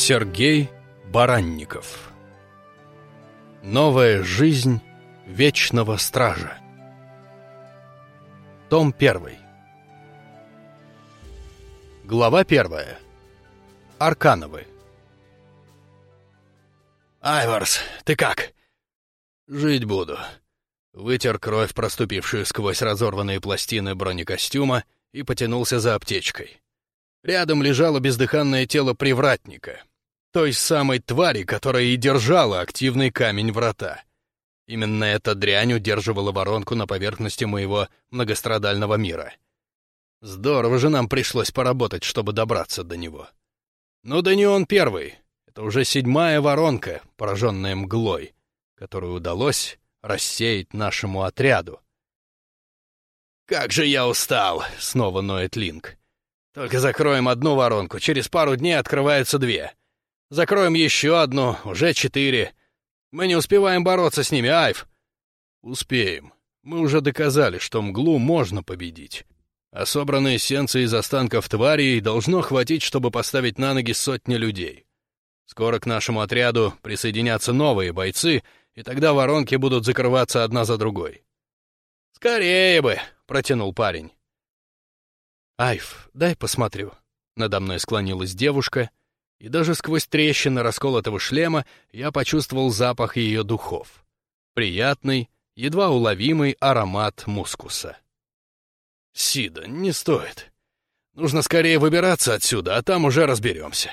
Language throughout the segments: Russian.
Сергей Баранников. Новая жизнь Вечного Стража. Том 1. Глава 1. Аркановы. «Айварс, ты как?» «Жить буду». Вытер кровь, проступившую сквозь разорванные пластины бронекостюма, и потянулся за аптечкой. Рядом лежало бездыханное тело привратника, той самой твари, которая и держала активный камень врата. Именно эта дрянь удерживала воронку на поверхности моего многострадального мира. Здорово же нам пришлось поработать, чтобы добраться до него. Ну да не он первый. Это уже 7-я воронка, пораженная мглой, которую удалось рассеять нашему отряду. «Как же я устал!» — снова ноет Линк. «Только закроем одну воронку, через пару дней открываются 2. Закроем еще одну, уже 4. Мы не успеваем бороться с ними, Айв!» «Успеем. Мы уже доказали, что мглу можно победить. А собранные эссенции из останков тварей должно хватить, чтобы поставить на ноги сотни людей. Скоро к нашему отряду присоединятся новые бойцы, и тогда воронки будут закрываться одна за другой». «Скорее бы!» — протянул парень. «Айв, дай посмотрю». Надо мной склонилась девушка, и даже сквозь трещины расколотого шлема я почувствовал запах ее духов. Приятный, едва уловимый аромат мускуса. «Сида, не стоит. Нужно скорее выбираться отсюда, а там уже разберемся».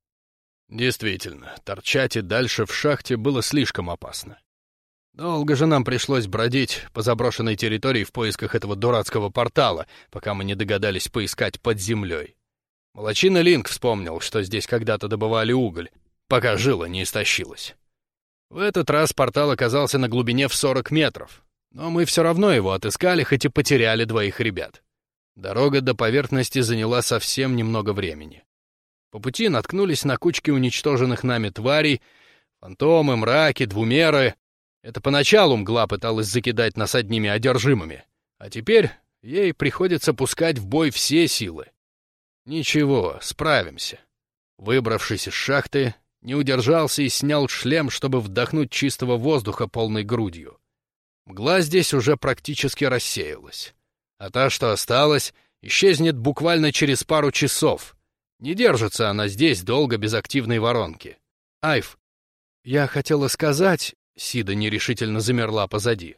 Действительно, торчать и дальше в шахте было слишком опасно. Долго же нам пришлось бродить по заброшенной территории в поисках этого дурацкого портала, пока мы не догадались поискать под землей. Молодчина Линк вспомнил, что здесь когда-то добывали уголь, пока жила не истощилась. В этот раз портал оказался на глубине в 40 метров, но мы все равно его отыскали, хоть и потеряли 2 ребят. Дорога до поверхности заняла совсем немного времени. По пути наткнулись на кучки уничтоженных нами тварей, фантомы, мраки, двумеры. Это поначалу мгла пыталась закидать нас одними одержимыми, а теперь ей приходится пускать в бой все силы. Ничего, справимся. Выбравшись из шахты, не удержался и снял шлем, чтобы вдохнуть чистого воздуха полной грудью. Мгла здесь уже практически рассеялась, а та, что осталась, исчезнет буквально через пару часов. Не держится она здесь долго без активной воронки. «Айв, я хотела сказать...» Сида нерешительно замерла позади.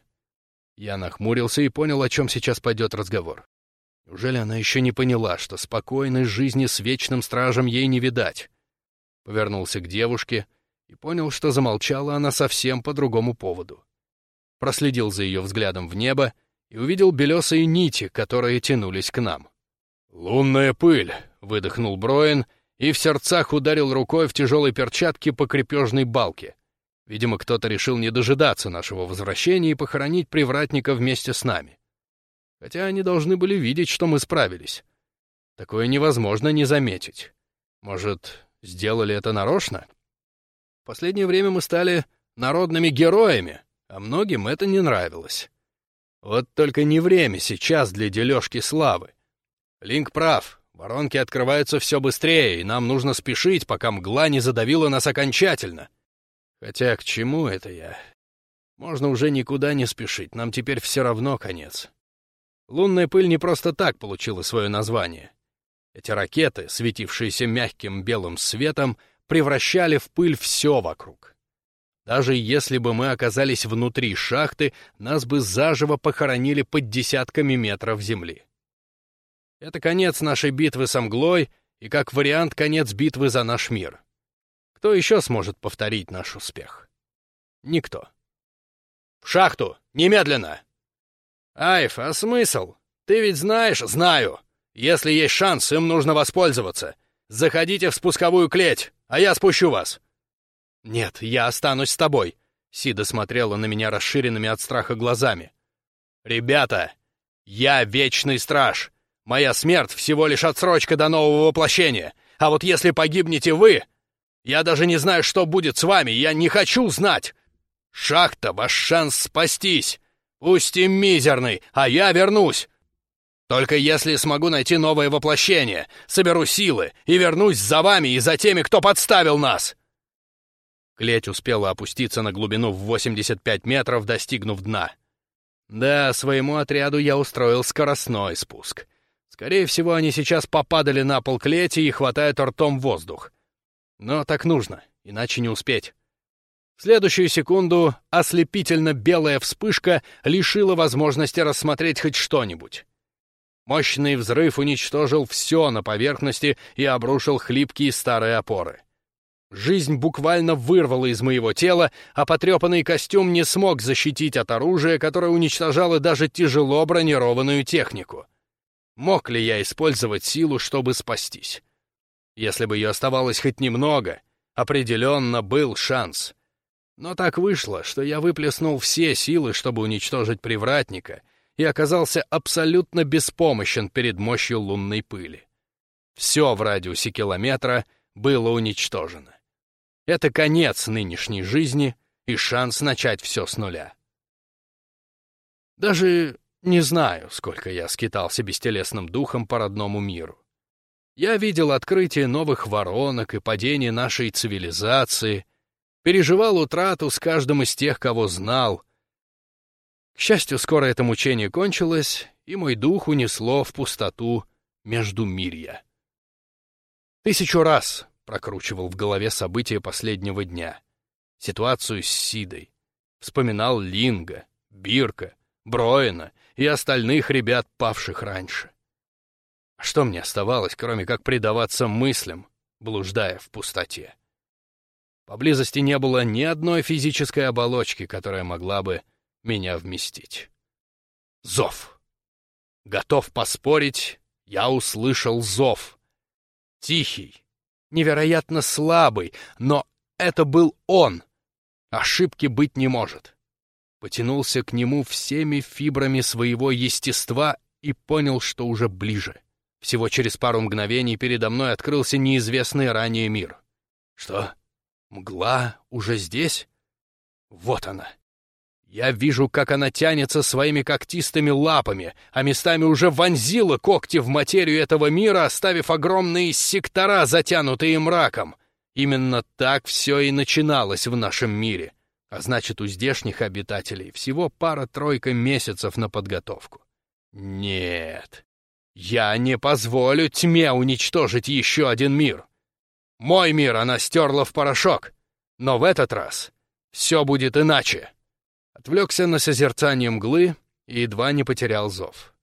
Я нахмурился и понял, о чем сейчас пойдет разговор. Неужели она еще не поняла, что спокойной жизни с Вечным Стражем ей не видать? Повернулся к девушке и понял, что замолчала она совсем по другому поводу. Проследил за ее взглядом в небо и увидел белесые нити, которые тянулись к нам. «Лунная пыль!» — выдохнул Броин и в сердцах ударил рукой в тяжелой перчатке по крепежной балке. Видимо, кто-то решил не дожидаться нашего возвращения и похоронить привратника вместе с нами. Хотя они должны были видеть, что мы справились. Такое невозможно не заметить. Может, сделали это нарочно? В последнее время мы стали народными героями, а многим это не нравилось. Вот только не время сейчас для дележки славы. Линк прав, воронки открываются все быстрее, и нам нужно спешить, пока мгла не задавила нас окончательно. Хотя к чему это я? Можно уже никуда не спешить, нам теперь все равно конец. Лунная пыль не просто так получила свое название. Эти ракеты, светившиеся мягким белым светом, превращали в пыль все вокруг. Даже если бы мы оказались внутри шахты, нас бы заживо похоронили под десятками метров земли. Это конец нашей битвы со мглой и, как вариант, конец битвы за наш мир. Кто еще сможет повторить наш успех? Никто. «В шахту! Немедленно!» «Айв, а смысл? Ты ведь знаешь?» «Знаю. Если есть шанс, им нужно воспользоваться. Заходите в спусковую клеть, а я спущу вас». «Нет, я останусь с тобой», — Сида смотрела на меня расширенными от страха глазами. «Ребята, я Вечный Страж. Моя смерть всего лишь отсрочка до нового воплощения. А вот если погибнете вы... Я даже не знаю, что будет с вами, я не хочу знать. Шахта — ваш шанс спастись. Пусть и мизерный, а я вернусь». Только если смогу найти новое воплощение, соберу силы и вернусь за вами и за теми, кто подставил нас!» Клеть успела опуститься на глубину в 85 метров, достигнув дна. Да, своему отряду я устроил скоростной спуск. Скорее всего, они сейчас попадали на пол клети и хватают ртом воздух. Но так нужно, иначе не успеть. В следующую секунду ослепительно белая вспышка лишила возможности рассмотреть хоть что-нибудь. Мощный взрыв уничтожил все на поверхности и обрушил хлипкие старые опоры. Жизнь буквально вырвала из моего тела, а потрепанный костюм не смог защитить от оружия, которое уничтожало даже тяжело бронированную технику. Мог ли я использовать силу, чтобы спастись? Если бы ее оставалось хоть немного, определенно был шанс. Но так вышло, что я выплеснул все силы, чтобы уничтожить привратника, и оказался абсолютно беспомощен перед мощью лунной пыли. Все в радиусе километра было уничтожено. Это конец нынешней жизни и шанс начать все с нуля. Даже не знаю, сколько я скитался бестелесным духом по родному миру. Я видел открытие новых воронок и падение нашей цивилизации, переживал утрату с каждым из тех, кого знал. К счастью, скоро это мучение кончилось, и мой дух унесло в пустоту междумирья. 1000 раз прокручивал в голове события последнего дня, ситуацию с Сидой, вспоминал Линга, Бирка, Броена и остальных ребят, павших раньше. А что мне оставалось, кроме как предаваться мыслям, блуждая в пустоте? Поблизости не было ни одной физической оболочки, которая могла бы меня вместить. Зов. Готов поспорить, я услышал зов. Тихий, невероятно слабый, но это был он. Ошибки быть не может. Потянулся к нему всеми фибрами своего естества и понял, что уже ближе. Всего через пару мгновений передо мной открылся неизвестный ранее мир. Что? Мгла уже здесь? Вот она. Я вижу, как она тянется своими когтистыми лапами, а местами уже вонзила когти в материю этого мира, оставив огромные сектора, затянутые мраком. Именно так все и начиналось в нашем мире. А значит, у здешних обитателей всего пара-тройка месяцев на подготовку. Нет, я не позволю тьме уничтожить еще один мир. Мой мир она стерла в порошок, но в этот раз все будет иначе. Отвлекся на созерцание мглы и едва не потерял зов.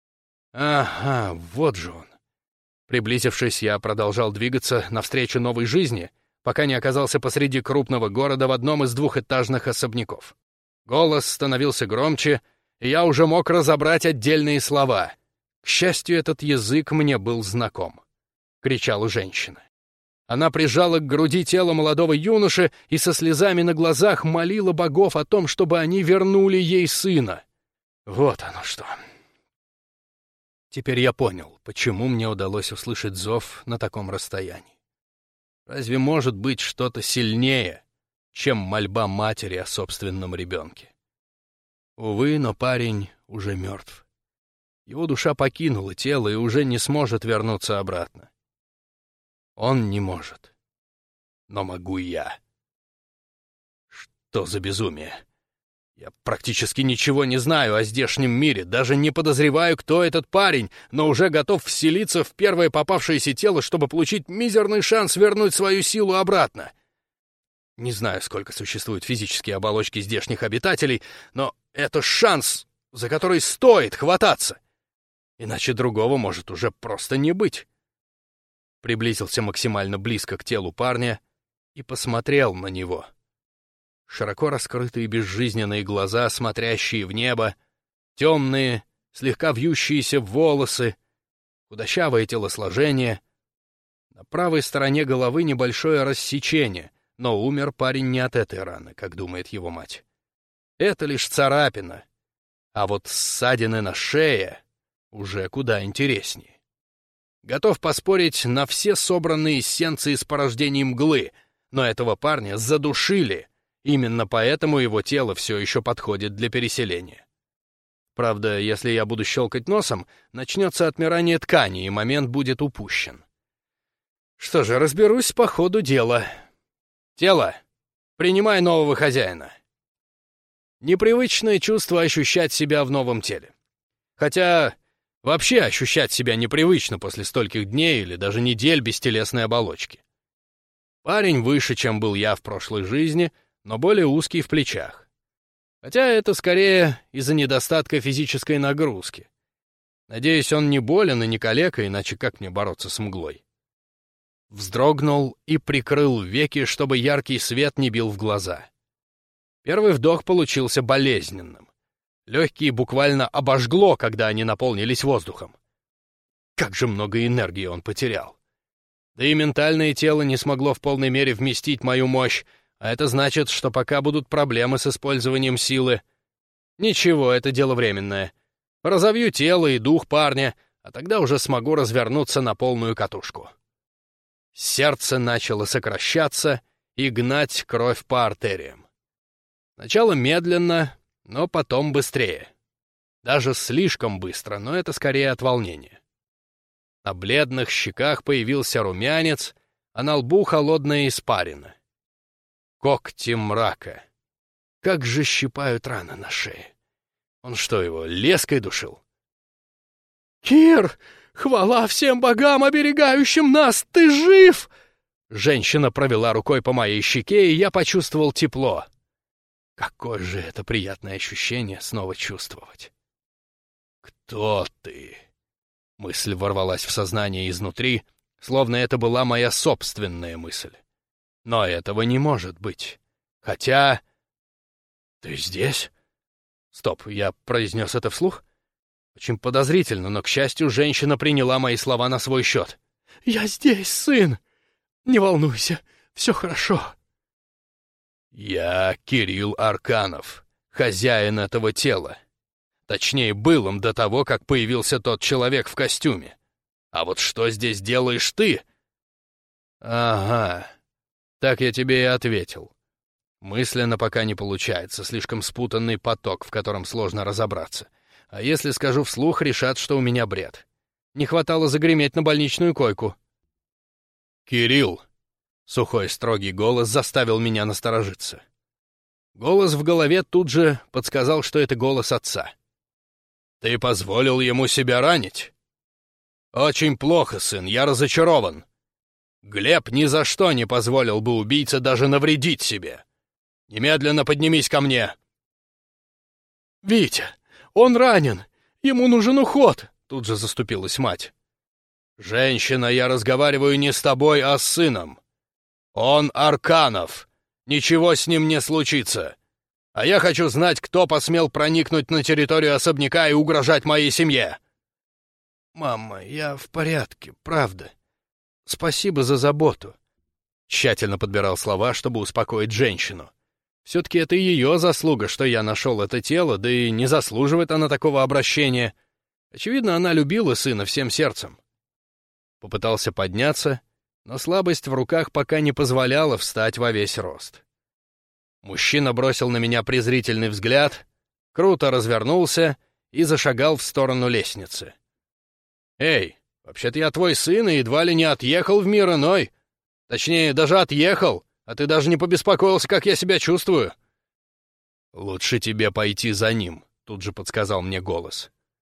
Ага, вот же он. Приблизившись, я продолжал двигаться навстречу новой жизни, пока не оказался посреди крупного города в одном из двухэтажных особняков. Голос становился громче, и я уже мог разобрать отдельные слова. К счастью, этот язык мне был знаком. Кричала женщина. Она прижала к груди тело молодого юноши и со слезами на глазах молила богов о том, чтобы они вернули ей сына. Вот оно что. Теперь я понял, почему мне удалось услышать зов на таком расстоянии. Разве может быть что-то сильнее, чем мольба матери о собственном ребенке? Увы, но парень уже мертв. Его душа покинула тело и уже не сможет вернуться обратно. Он не может. Но могу я. Что за безумие? Я практически ничего не знаю о здешнем мире, даже не подозреваю, кто этот парень, но уже готов вселиться в первое попавшееся тело, чтобы получить мизерный шанс вернуть свою силу обратно. Не знаю, сколько существует физические оболочки здешних обитателей, но это шанс, за который стоит хвататься. Иначе другого может уже просто не быть. Приблизился максимально близко к телу парня и посмотрел на него. Широко раскрытые безжизненные глаза, смотрящие в небо, темные, слегка вьющиеся волосы, худощавое телосложение. На правой стороне головы небольшое рассечение, но умер парень не от этой раны, как думает его мать. Это лишь царапина, а вот ссадины на шее уже куда интереснее. Готов поспорить на все собранные эссенции с порождением мглы, но этого парня задушили, именно поэтому его тело все еще подходит для переселения. В Правда, если я буду щелкать носом, начнется отмирание ткани, и момент будет упущен. Что же, разберусь по ходу дела. Тело, принимай нового хозяина. Непривычное чувство ощущать себя в новом теле. Хотя вообще ощущать себя непривычно после стольких дней или даже недель без телесной оболочки. Парень выше, чем был я в прошлой жизни, но более узкий в плечах. Хотя это скорее из-за недостатка физической нагрузки. Надеюсь, он не болен и не калека, иначе как мне бороться с мглой? Вздрогнул и прикрыл веки, чтобы яркий свет не бил в глаза. Первый вдох получился болезненным. Легкие буквально обожгло, когда они наполнились воздухом. Как же много энергии он потерял. Да и ментальное тело не смогло в полной мере вместить мою мощь, а это значит, что пока будут проблемы с использованием силы. Ничего, это дело временное. Разовью тело и дух парня, а тогда уже смогу развернуться на полную катушку. Сердце начало сокращаться и гнать кровь по артериям. Сначала медленно, но потом быстрее. Даже слишком быстро, но это скорее от волнения. На бледных щеках появился румянец, а на лбу холодная испарина. Когти мрака. Как же щипают раны на шее. Он что, его леской душил? «Кир, хвала всем богам, оберегающим нас! Ты жив!» Женщина провела рукой по моей щеке, и я почувствовал тепло. Какое же это приятное ощущение снова чувствовать. «Кто ты?» Мысль ворвалась в сознание изнутри, словно это была моя собственная мысль. Но этого не может быть. Хотя... «Ты здесь?» Стоп, я произнес это вслух? Очень подозрительно, но, к счастью, женщина приняла мои слова на свой счет. «Я здесь, сын! Не волнуйся, все хорошо!» «Я Кирилл Арканов, хозяин этого тела. Точнее, был им до того, как появился тот человек в костюме. А вот что здесь делаешь ты?» «Ага, так я тебе и ответил. Мысленно пока не получается, слишком спутанный поток, в котором сложно разобраться. А если скажу вслух, решат, что у меня бред. Не хватало загреметь на больничную койку». «Кирилл!» — сухой строгий голос заставил меня насторожиться. Голос в голове тут же подсказал, что это голос отца. «Ты позволил ему себя ранить?» «Очень плохо, сын, я разочарован. Глеб ни за что не позволил бы убийце даже навредить себе. Немедленно поднимись ко мне!» «Витя, он ранен! Ему нужен уход!» — тут же заступилась мать. «Женщина, я разговариваю не с тобой, а с сыном. Он Арканов. Ничего с ним не случится. А я хочу знать, кто посмел проникнуть на территорию особняка и угрожать моей семье!» «Мама, я в порядке, правда. Спасибо за заботу». Тщательно подбирал слова, чтобы успокоить женщину. Все-таки это ее заслуга, что я нашел это тело, да и не заслуживает она такого обращения. Очевидно, она любила сына всем сердцем. Попытался подняться, но слабость в руках пока не позволяла встать во весь рост. Мужчина бросил на меня презрительный взгляд, круто развернулся и зашагал в сторону лестницы. «Эй, вообще-то я твой сын и едва ли не отъехал в мир иной. Точнее, даже отъехал, а ты даже не побеспокоился, как я себя чувствую». «Лучше тебе пойти за ним», — тут же подсказал мне голос.